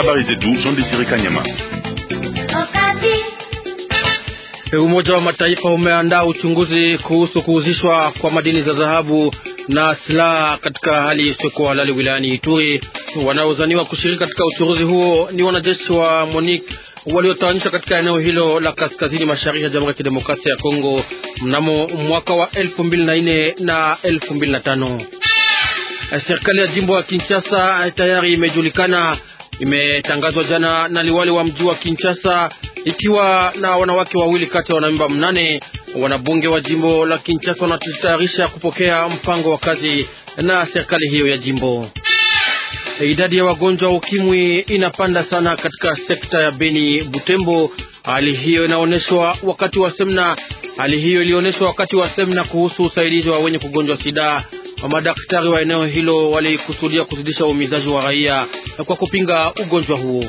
Habari zetu Jean Desire Kanyama. Umoja wa Mataifa umeandaa uchunguzi kuhusu kuuzishwa kwa madini za dhahabu na silaha katika hali isiyokuwa halali wilayani Ituri. Wanaozaniwa kushiriki katika uchunguzi huo ni wanajeshi wa MONUC waliotawanyishwa katika eneo hilo la kaskazini mashariki ya Jamhuri ya Kidemokrasia ya Kongo mnamo mwaka wa 2004 na 2005. Serikali ya jimbo wa Kinshasa tayari imejulikana, imetangazwa jana na liwali wa mji wa Kinshasa, ikiwa na wanawake wawili kati ya wanamemba 8. Wanabunge wa jimbo la Kinshasa wanatayarisha kupokea mpango wa kazi na serikali hiyo ya jimbo. Idadi ya wagonjwa wa ukimwi inapanda sana katika sekta ya Beni Butembo. Hali hiyo ilioneshwa wakati wa semina kuhusu usaidizi wa wenye kugonjwa sida. Madaktari wa eneo hilo walikusudia kuzidisha uumizaji wa raia kwa kupinga ugonjwa huo.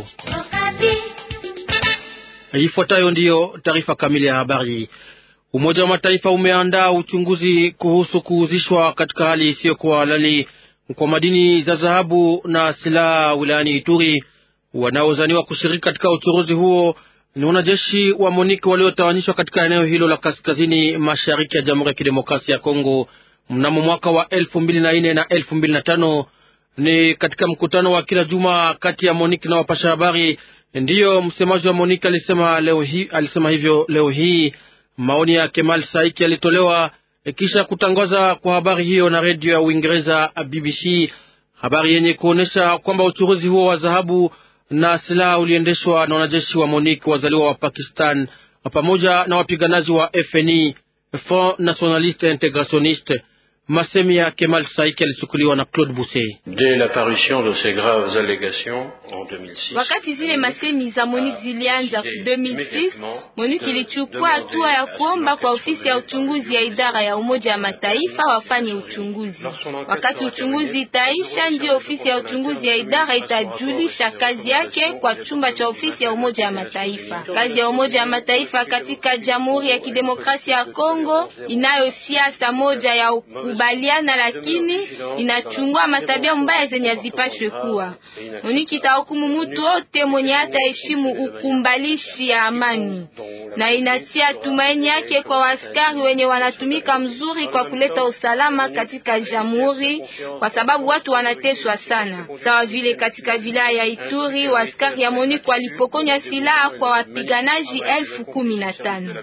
Ifuatayo ndiyo taarifa kamili ya habari. Umoja wa Mataifa umeandaa uchunguzi kuhusu kuuzishwa katika hali isiyokuwa halali kwa madini za dhahabu na silaha wilayani Ituri. Wanaozaniwa kushiriki katika uchunguzi huo ni wanajeshi wa MONUC waliotawanyishwa katika eneo hilo la kaskazini mashariki ya Jamhuri ya Kidemokrasia ya Kongo mnamo mwaka wa 2004 na 2005. Ni katika mkutano wa kila juma kati ya MONUC na wapasha habari ndiyo msemaji wa MONUC alisema hivyo leo hii. Maoni ya Kemal Saiki yalitolewa kisha kutangaza kwa habari hiyo na redio ya Uingereza BBC, habari yenye kuonesha kwamba uchunguzi huo wa dhahabu na silaha uliendeshwa na wanajeshi wa MONUC wazaliwa wa Pakistan pamoja na wapiganaji wa FNI, Front Nationaliste Integrationniste. Masemi ya Kemal Saiki alichukuliwa na Claude Bousset. Dès l'apparition de ces graves allégations en 2006, wakati zile masemi za MONUC zilianza 2006, MONUC ilichukua hatua ya kuomba kwa ofisi ya uchunguzi ya idara ya Umoja wa Mataifa wafanye uchunguzi. Wakati uchunguzi itaisha, ndio ofisi ya uchunguzi ya idara itajulisha kazi yake kwa chumba cha ofisi ya Umoja wa Mataifa. Kazi ya Umoja wa Mataifa katika Jamhuri ya Kidemokrasia ya Kongo inayo siasa moja ya kubaliana, lakini inachungua matabia mbaya zenye zipashwe kuwa. MONUC itahukumu mtu wote mwenye hata heshimu ukumbalishi ya amani, na inatia tumaini yake kwa askari wenye wanatumika mzuri kwa kuleta usalama katika jamhuri, kwa sababu watu wanateswa sana. Sawa vile katika wilaya ya Ituri, askari ya MONUC walipokonywa silaha kwa wapiganaji 15,000.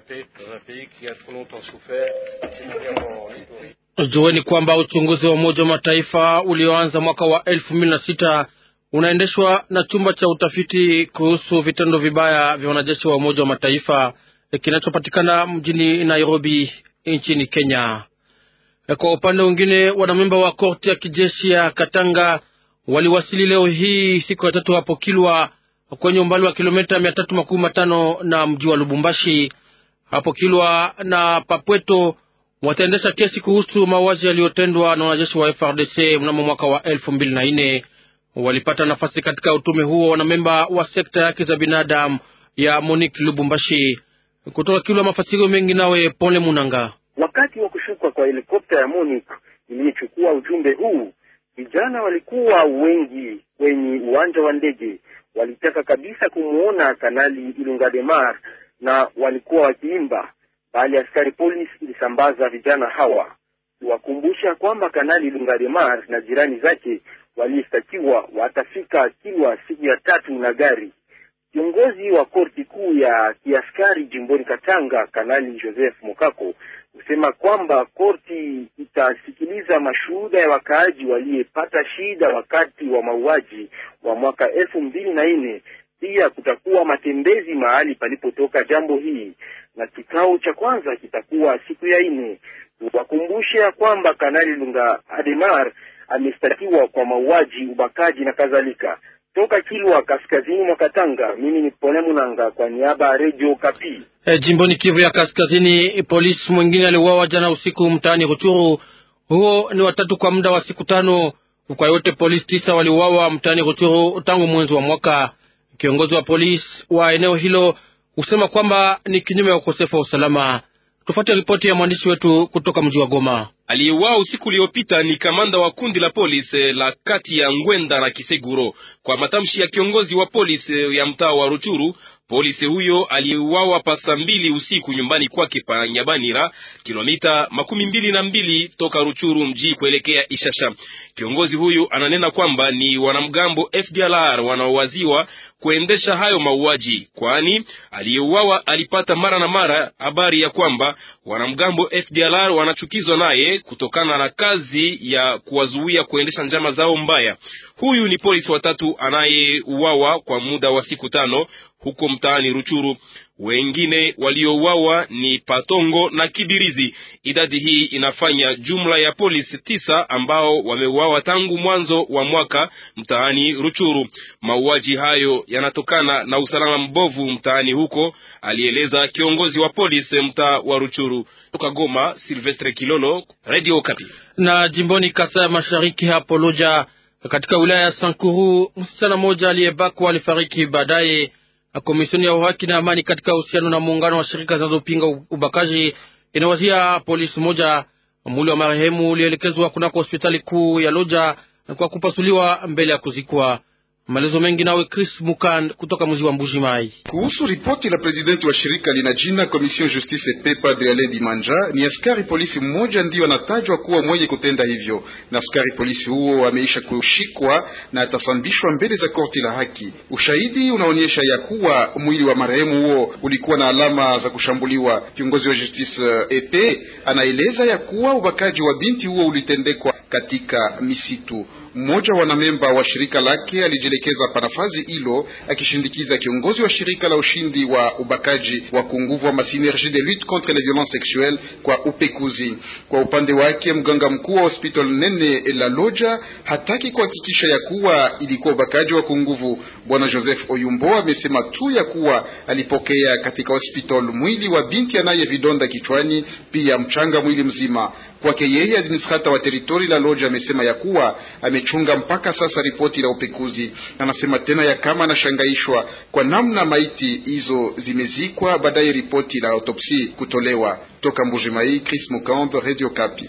Jueni kwamba uchunguzi wa Umoja wa Mataifa ulioanza mwaka wa 2006 unaendeshwa na chumba cha utafiti kuhusu vitendo vibaya vya wanajeshi wa Umoja wa Mataifa kinachopatikana mjini Nairobi nchini Kenya. Kwa upande mwingine, wanamemba wa korti ya kijeshi ya Katanga waliwasili leo hii siku ya tatu hapo Kilwa, kwenye umbali wa kilomita 315 na mji wa Lubumbashi. Hapo Kilwa na Papweto wataendesha kesi kuhusu mauaji yaliyotendwa na wanajeshi wa FARDC mnamo mwaka wa 2004. Walipata nafasi katika utume huo wanamemba wa sekta yake za binadamu ya MONUC Lubumbashi. Kutoka Kilwa, mafasirio mengi nawe Pole Munanga. Wakati wa kushuka kwa helikopta ya MONUC iliyochukua ujumbe huu, vijana walikuwa wengi kwenye uwanja wa ndege. Walitaka kabisa kumuona Kanali Ilungademar na walikuwa wakiimba, bali askari polisi ilisambaza vijana hawa. Wakumbusha kwamba Kanali Ilungademar na jirani zake walistakiwa watafika Kilwa siku ya 3 na gari. Kiongozi wa korti kuu ya kiaskari jimboni Katanga, Kanali Joseph Mokako, usema kwamba korti itasikiliza mashuhuda ya wakaaji waliyepata shida wakati wa mauaji wa mwaka 2004. Pia kutakuwa matembezi mahali palipotoka jambo hii, na kikao cha kwanza kitakuwa siku ya 4. Wakumbusha kwamba Kanali Ilungademar amestakiwa kwa mauaji, ubakaji na kadhalika. Toka Kilwa, kaskazini mwa Katanga, mimi ni Pole Munanga kwa niaba ya Radio Kapi. Jimboni Kivu ya Kaskazini, polisi mwingine aliuawa jana usiku mtaani Ruchuru. Huo ni watatu kwa muda wa siku 5. Kwa yote polisi 9 waliuawa mtaani Ruchuru tangu mwanzo wa mwaka. Kiongozi wa polisi wa eneo hilo usema kwamba ni kinyume ya ukosefu wa usalama. Tufuate ripoti ya mwandishi wetu kutoka mji wa Goma. Aliyeuawa usiku uliopita ni kamanda wa kundi la polisi la kati ya Ngwenda na Kiseguro. Kwa matamshi ya kiongozi wa polisi ya mtaa wa Ruchuru, polisi huyo aliyeuawa pasa 2 usiku nyumbani kwake pa Nyabanira, kilomita 22 toka Ruchuru mji kuelekea Ishasha. Kiongozi huyu ananena kwamba ni wanamgambo FDLR wanaowaziwa kuendesha hayo mauaji, kwani aliyeuawa alipata mara na mara habari ya kwamba wanamgambo FDLR wanachukizwa naye kutokana na kazi ya kuwazuia kuendesha njama zao mbaya. Huyu ni polisi watatu anayeuawa kwa muda wa siku 5 huko mtaani Ruchuru. Wengine waliouawa ni Patongo na Kibirizi. Idadi hii inafanya jumla ya polisi 9 ambao wameuawa tangu mwanzo wa mwaka mtaani Ruchuru. Mauaji hayo yanatokana na usalama mbovu mtaani huko, alieleza kiongozi wa polisi mtaa wa Ruchuru. Kutoka Goma, Silvestre Kilolo, Radio Okapi. Na jimboni Kasai Mashariki hapo Loja katika wilaya ya Sankuru, msichana mmoja aliyebakwa alifariki baadaye. Komisioni ya uhaki na amani katika uhusiano na muungano wa shirika zinazopinga ubakaji inawazia polisi moja. Mwili wa marehemu ulielekezwa kunako hospitali kuu ya Loja kwa kupasuliwa mbele ya kuzikwa. Maelezo mengi nawe Chris Mukand kutoka mji wa Mbuji Mai. Kuhusu ripoti la presidenti wa shirika lina jina Commission Justice et Paix Padre Alain Dimanja, ni askari polisi mmoja ndio anatajwa kuwa mwenye kutenda hivyo, na askari polisi huo ameisha kushikwa na atasambishwa mbele za korti la haki. Ushahidi unaonyesha ya kuwa mwili wa marehemu huo ulikuwa na alama za kushambuliwa. Kiongozi wa Justice et Paix anaeleza ya kuwa ubakaji wa binti huo ulitendekwa katika misitu. Mmoja wanamemba wa shirika lake alijielekeza panafazi hilo akishindikiza kiongozi wa shirika la ushindi wa ubakaji wa kunguvu wa Synergie de lutte contre les violences sexuelles kwa upekuzi. Kwa upande wake mganga mkuu wa hospital nene la Loja hataki kuhakikisha ya kuwa ilikuwa ubakaji wa kunguvu. Bwana Joseph Oyumbo amesema tu ya kuwa alipokea katika hospital mwili wa binti anaye vidonda kichwani, pia mchanga mwili mzima. Kwake yeye, administrator wa teritori la Loja amesema ya kuwa amechunga mpaka sasa ripoti la upekuzi. Anasema tena ya kama anashangaishwa kwa namna maiti hizo zimezikwa, baadaye ripoti la autopsi kutolewa. Toka Mbujimai, Chris Mukando, Radio Kapi.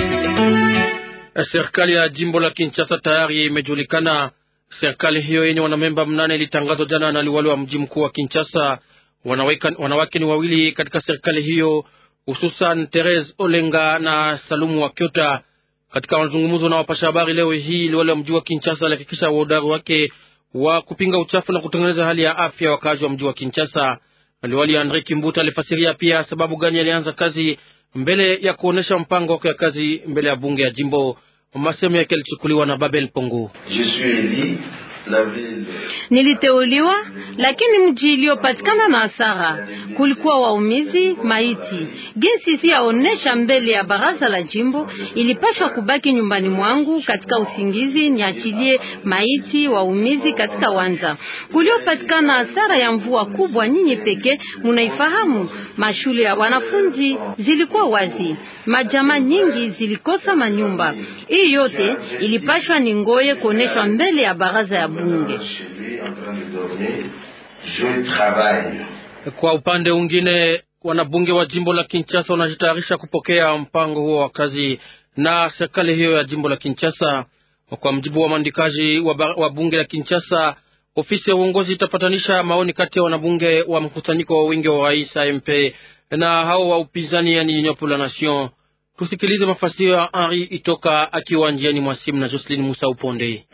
Serikali ya jimbo la Kinshasa tayari imejulikana. Serikali hiyo yenye wanamemba 8 ilitangazwa jana na liwali wa mji mkuu wa Kinshasa. Wanawake ni 2 katika serikali hiyo, hususan Therese Olenga na Salumu wa Kyota. Katika mazungumzo na wapasha habari leo hii, liwali wa mji wa Kinshasa alihakikisha uhodari wake wa kupinga uchafu na kutengeneza hali ya afya wakazi wa mji wa Kinshasa. Liwali Andre Kimbuta alifasiria pia sababu gani alianza kazi mbele ya kuonesha mpango wake wa kazi mbele ya bunge ya jimbo. Masemo yake yalichukuliwa na Babel Pongo. Niliteuliwa, lakini mji iliyopatikana na hasara kulikuwa waumizi maiti. Jinsi si yaonesha mbele ya baraza la jimbo, ilipaswa kubaki nyumbani mwangu katika usingizi niachilie maiti waumizi katika wanza. Kuliopatikana hasara ya mvua kubwa, nyinyi peke munaifahamu. Mashule ya wanafunzi zilikuwa wazi, majama nyingi zilikosa manyumba. Hii yote ilipashwa ningoye kuoneshwa mbele ya baraza ya bunge. Kwa upande mwingine, wanabunge wa jimbo la Kinshasa wanajitayarisha kupokea mpango huo wa kazi na serikali hiyo ya jimbo la Kinshasa. Kwa mjibu wa mandikaji wa bunge la Kinshasa, ofisi ya uongozi itapatanisha maoni kati ya wanabunge wa mkusanyiko wa wingi wa rais AMP na hao wa upinzani, yani Union pour la Nation. Tusikilize mafasiro ya Henri Itoka akiwa njiani mwa simu na Jocelyn Musa Uponde.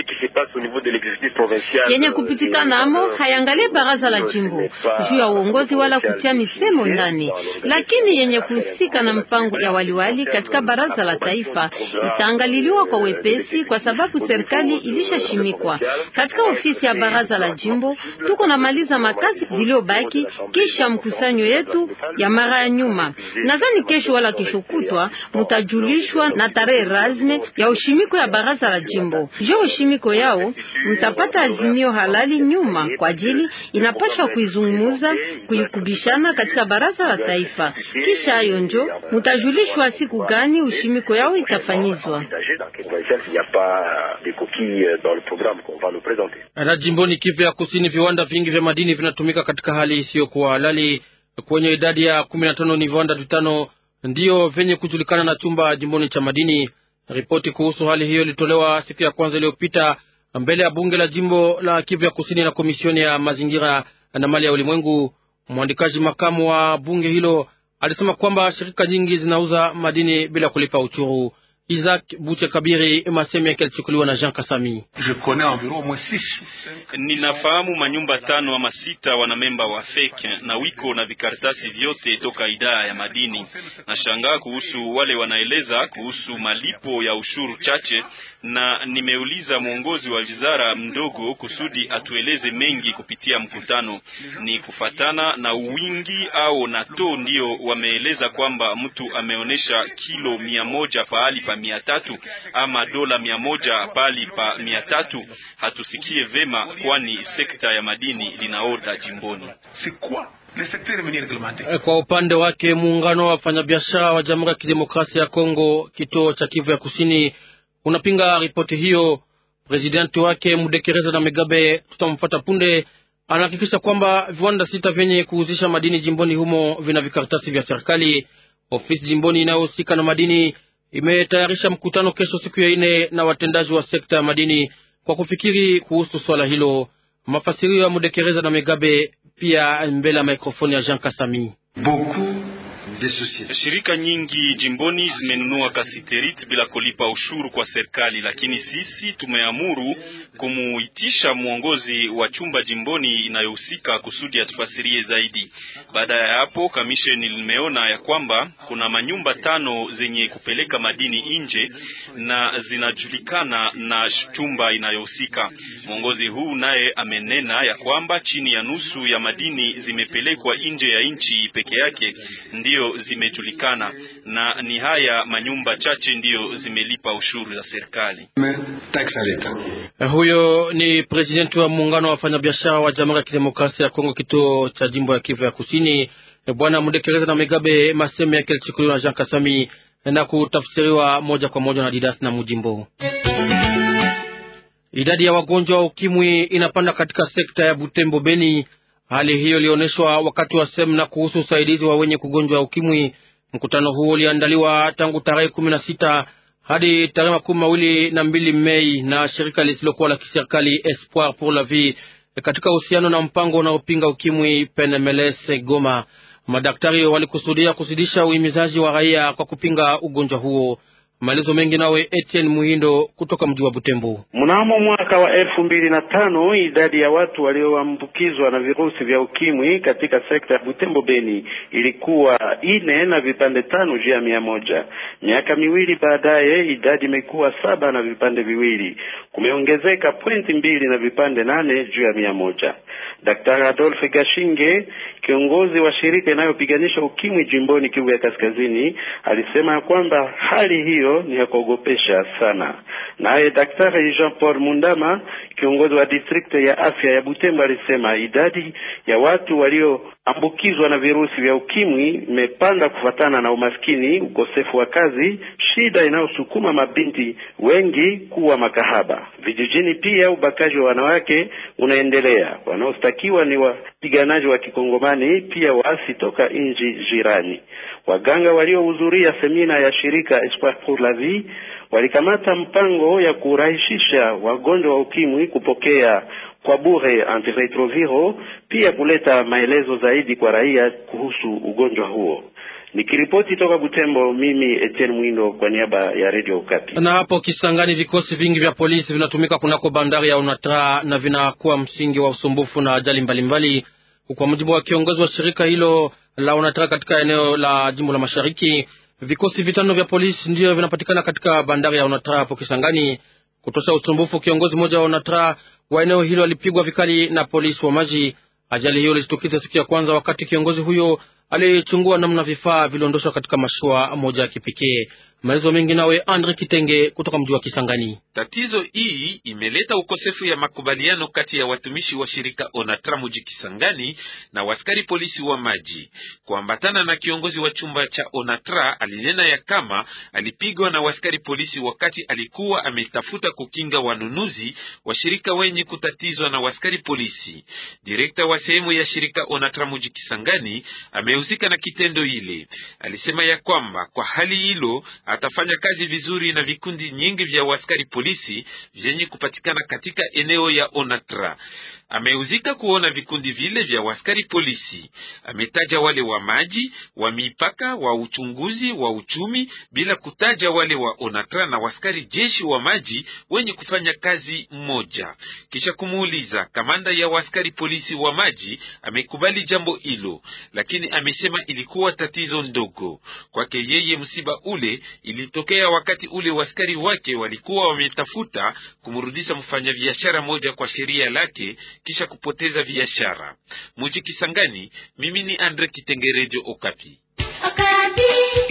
Yenye kupitikana amo hayangalie baraza la jimbo juu ya uongozi wala kutia misemo ndani, lakini yenye kuhusika na mpango ya waliwali katika baraza la taifa itaangaliliwa kwa wepesi, kwa sababu serikali ilishashimikwa. Katika ofisi ya baraza la jimbo tuko na maliza makazi zilizobaki kisha mkusanyo yetu ya mara ya nyuma. Nadhani kesho wala kesho kutwa mutajulishwa na tarehe rasmi ya ushimiko ya baraza la jimbo. Jo ushimiko yao mtapata azimio halali nyuma kwa ajili inapaswa kuizungumuza kuikubishana katika baraza la taifa. Kisha hayo njo mutajulishwa siku gani ushimiko yao itafanyizwa. Na jimboni Kivu ya Kusini, viwanda vingi vya madini vinatumika katika hali isiyokuwa halali. Kwenye idadi ya 15 ni viwanda vitano ndiyo vyenye kujulikana na chumba jimboni cha madini. Ripoti kuhusu hali hiyo ilitolewa siku ya kwanza iliyopita mbele ya bunge la jimbo la Kivu ya Kusini na komisioni ya mazingira na mali ya ulimwengu. Mwandikaji makamu wa bunge hilo alisema kwamba shirika nyingi zinauza madini bila kulipa uchuru. Isaac Buche Kabiri, masemi yake yalichukuliwa na Jean Kasami. Ninafahamu manyumba 5 ama 6 wana memba wa FEC na wiko na vikaratasi vyote toka idara ya madini. Nashangaa kuhusu wale wanaeleza kuhusu malipo ya ushuru chache, na nimeuliza mwongozi wa wizara mdogo kusudi atueleze mengi kupitia mkutano. Ni kufatana na wingi au na to ndio wameeleza kwamba mtu ameonesha kilo 100 pahali pa 300 ama dola 100 pahali pa 300. Hatusikie vema, kwani sekta ya madini linaoda jimboni. Kwa upande wake muungano wa wafanyabiashara wa Jamhuri ya Kidemokrasia ya Kongo kituo cha Kivu ya Kusini unapinga ripoti hiyo. Presidenti wake Mudekereza na Megabe, tutamfuata punde, anahakikisha kwamba viwanda 6 vyenye kuuzisha madini jimboni humo vina vikaratasi vya serikali. Ofisi jimboni inayohusika na madini imetayarisha mkutano kesho siku ya 4 na watendaji wa sekta ya madini kwa kufikiri kuhusu swala hilo. Mafasirio ya Mudekereza na Megabe pia mbele ya mikrofoni ya Jean Kasami. Shirika nyingi jimboni zimenunua kasiterit bila kulipa ushuru kwa serikali, lakini sisi tumeamuru kumuitisha mwongozi wa chumba jimboni inayohusika kusudi atufasirie zaidi. Baada ya hapo, kamisheni limeona ya kwamba kuna manyumba 5 zenye kupeleka madini nje na zinajulikana na chumba inayohusika. Mwongozi huu naye amenena ya kwamba chini ya nusu ya madini zimepelekwa nje ya nchi peke yake ndio zimejulikana, na ni haya manyumba chache ndio zimelipa ushuru za serikali. Huyo ni presidenti wa muungano wa wafanyabiashara wa Jamhuri ya Kidemokrasia ya Kongo kituo cha jimbo ya Kivu ya Kusini, Bwana Mudekereza na Megabe. Masemi yake yalichukuliwa na Jean Kasami na kutafsiriwa moja kwa moja na Didas na Mujimbo. Idadi ya wagonjwa wa ukimwi inapanda katika sekta ya Butembo Beni. Hali hiyo ilioneshwa wakati wa semina kuhusu usaidizi wa wenye kugonjwa ukimwi. Mkutano huo uliandaliwa tangu tarehe 16 hadi tarehe 22 Mei na shirika lisilokuwa la kiserikali Espoir pour la Vie katika uhusiano na mpango unaopinga ukimwi PNMLS Goma. Madaktari walikusudia kuzidisha uhimizaji wa raia kwa kupinga ugonjwa huo. Maelezo mengi nawe Etienne Muhindo kutoka mji wa Butembo. Mnamo mwaka wa 2005 idadi ya watu walioambukizwa na virusi vya ukimwi katika sekta ya Butembo Beni ilikuwa 4 na vipande 5 juu ya 100. Miaka miwili baadaye idadi imekuwa 7 na vipande 2. Kumeongezeka pointi 2 na vipande 8 juu ya 100. Daktari Adolphe Gashinge, kiongozi wa shirika inayopiganisha ukimwi jimboni Kivu ya Kaskazini, alisema kwamba hali hiyo ni ya kuogopesha sana. Naye Daktari Jean-Paul Mundama, kiongozi wa district ya afya ya Butembo, alisema idadi ya watu walioambukizwa na virusi vya ukimwi imepanda kufatana na umaskini, ukosefu wa kazi, shida inayosukuma mabinti wengi kuwa makahaba. Vijijini pia ubakaji wa wanawake unaendelea. Wanaostakiwa ni wapiganaji wa Kikongomani, pia waasi toka nchi jirani. Waganga waliohudhuria semina ya shirika Espoir pour la Vie walikamata mpango ya kurahisisha wagonjwa wa ukimwi kupokea kwa bure antiretroviral, pia kuleta maelezo zaidi kwa raia kuhusu ugonjwa huo. Nikiripoti toka Butembo, mimi Etienne Mwindo kwa niaba ya Radio Okapi. Na hapo Kisangani, vikosi vingi vya polisi vinatumika kunako bandari ya Onatra na vinakuwa msingi wa usumbufu na ajali mbalimbali. Kwa mujibu wa kiongozi wa shirika hilo la Onatra katika eneo la jimbo la Mashariki, vikosi 5 vya polisi ndio vinapatikana katika bandari ya Onatra hapo Kisangani. Kutosha usumbufu, kiongozi mmoja wa Onatra wa eneo hilo alipigwa vikali na polisi wa maji. Ajali hiyo ilitokea siku ya kwanza wakati kiongozi huyo alichungua namna vifaa viliondoshwa katika mashua moja ya kipekee. Maelezo mengi nawe Andre Kitenge kutoka mji wa Kisangani. Tatizo hii imeleta ukosefu ya makubaliano kati ya watumishi wa shirika Onatra mji Kisangani na waskari polisi wa maji. Kuambatana na kiongozi wa chumba cha Onatra alinena ya kama alipigwa na waskari polisi wakati alikuwa ametafuta kukinga wanunuzi wa shirika wenye kutatizwa na waskari polisi. Direkta wa sehemu ya shirika Onatra mji Kisangani amehusika na kitendo ile. Alisema ya kwamba kwa hali hilo atafanya kazi vizuri na vikundi nyingi vya waskari polisi vyenye kupatikana katika eneo ya Onatra. Amehuzika kuona vikundi vile vya waskari polisi. Ametaja wale wa maji, wa mipaka, wa uchunguzi, wa uchumi, bila kutaja wale wa Onatra na waskari jeshi wa maji wenye kufanya kazi mmoja. Kisha kumuuliza, kamanda ya waskari polisi wa maji amekubali jambo hilo, lakini amesema ilikuwa tatizo ndogo. Kwake yeye msiba ule ilitokea wakati ule waskari wake walikuwa wametafuta kumrudisha mfanyabiashara moja kwa sheria lake kisha kupoteza biashara. Mji Kisangani, mimi ni Andre Kitengerejo, Okapi.